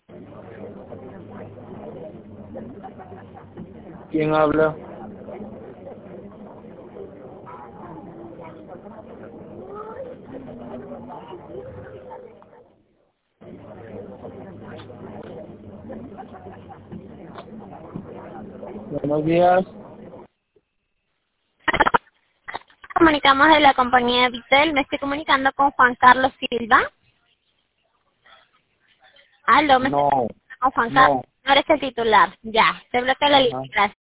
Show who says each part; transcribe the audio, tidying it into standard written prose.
Speaker 1: ¿Quién habla? Buenos días.
Speaker 2: Comunicamos de la compañía Vitel. Me estoy comunicando con Juan Carlos Silva. Aló, me estoy
Speaker 1: No,
Speaker 2: comunicando con Juan Carlos.
Speaker 1: no.
Speaker 2: No eres el titular. Ya, se bloquea la
Speaker 1: Ajá.
Speaker 2: lista. Gracias.